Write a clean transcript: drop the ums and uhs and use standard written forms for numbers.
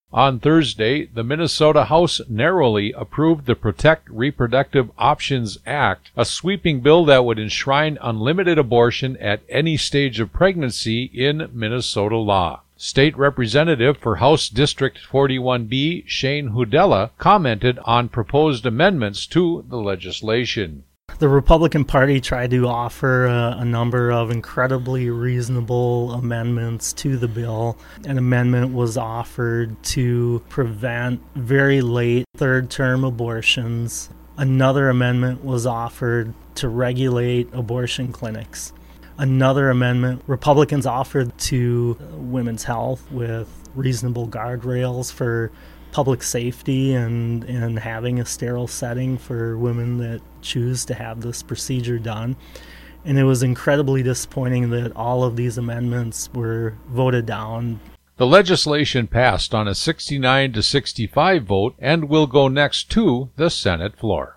On Thursday, the Minnesota House narrowly approved the Protect Reproductive Options Act, a sweeping bill that would enshrine unlimited abortion at any stage of pregnancy in Minnesota law. State Representative for House District 41B, Shane Hudella, commented on proposed amendments to the legislation. The Republican Party tried to offer a number of incredibly reasonable amendments to the bill. An amendment was offered to prevent very late third-term abortions. Another amendment was offered to regulate abortion clinics. Another amendment Republicans offered to women's health with reasonable guardrails for public safety and having a sterile setting for women that choose to have this procedure done. And it was incredibly disappointing that all of these amendments were voted down. The legislation passed on a 69-65 vote and will go next to the Senate floor.